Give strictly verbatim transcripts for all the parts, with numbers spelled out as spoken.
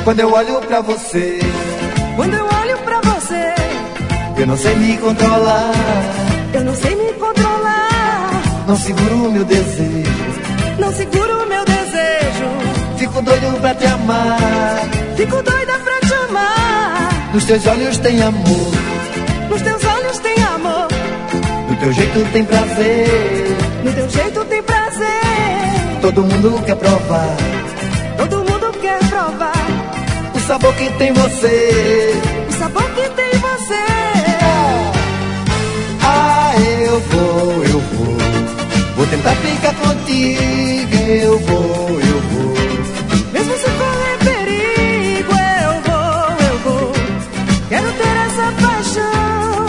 Quando eu olho pra você, quando eu olho pra você, eu não sei me controlar, eu não sei me controlar. Não seguro o meu desejo, não seguro o meu desejo. Fico doido pra te amar, fico doida pra te amar. Nos teus olhos tem amor, nos teus olhos tem amor. No teu jeito tem prazer, no teu jeito tem prazer. Todo mundo quer provar, todo mundo quer provar o sabor que tem você, o sabor que tem você. Ah, eu vou, eu vou, vou tentar ficar contigo. Eu vou, eu vou, mesmo se correr perigo. Eu vou, eu vou, quero ter essa paixão.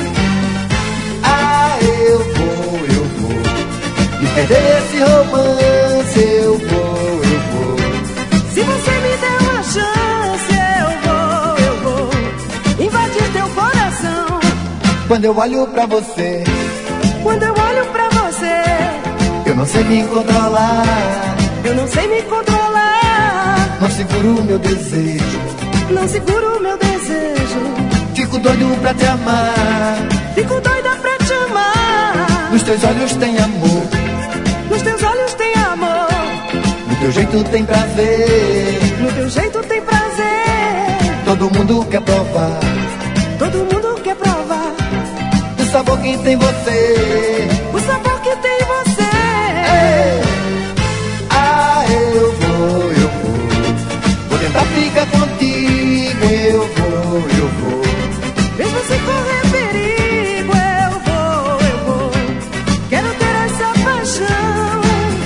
Ah, eu vou, eu vou, e perder esse romance. Eu vou, eu vou, se você me der uma chance. Eu vou, eu vou, invadir teu coração. Quando eu olho pra você, quando eu olho pra você, eu não sei me controlar, eu não sei me controlar. Não seguro o meu desejo, não seguro o meu desejo. Fico doido pra te amar, fico doida pra te amar. Nos teus olhos tem amor, nos teus olhos tem amor. No teu jeito tem prazer, no teu jeito tem prazer. Todo mundo quer provar, todo mundo quer provar o sabor que tem você, o sabor que tem você. Ei. Ah, eu vou, eu vou, vou tentar ficar contigo. Eu vou, eu vou, mesmo se correr perigo. Eu vou, eu vou, quero ter essa paixão.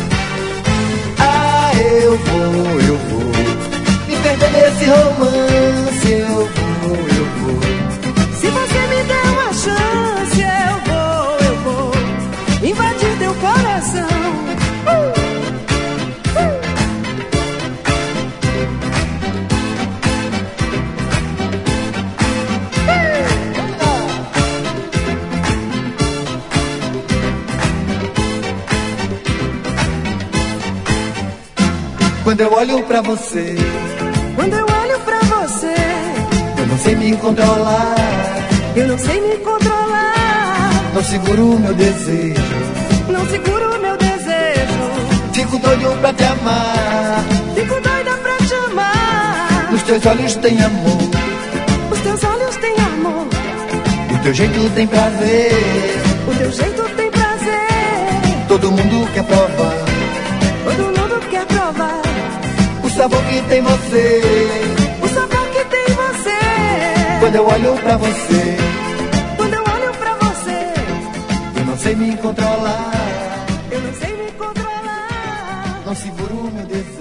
Ah, eu vou, eu vou, me perder nesse romance. Eu vou, eu vou, se você me der uma chance. Eu vou, eu vou, invadir teu coração. Quando eu olho pra você, quando eu olho pra você, eu não sei me controlar, eu não sei me controlar. Não seguro o meu desejo, não seguro o meu desejo. Fico doido pra te amar, fico doida pra te amar. Nos teus olhos tem amor, os teus olhos tem amor. O teu jeito tem prazer, o teu jeito tem prazer. Todo mundo quer provar, todo mundo quer provar o sabor que tem você, o sabor que tem você. Quando eu olho pra você, quando eu olho pra você, eu não sei me controlar, eu não sei me controlar. Não seguro o meu desejo.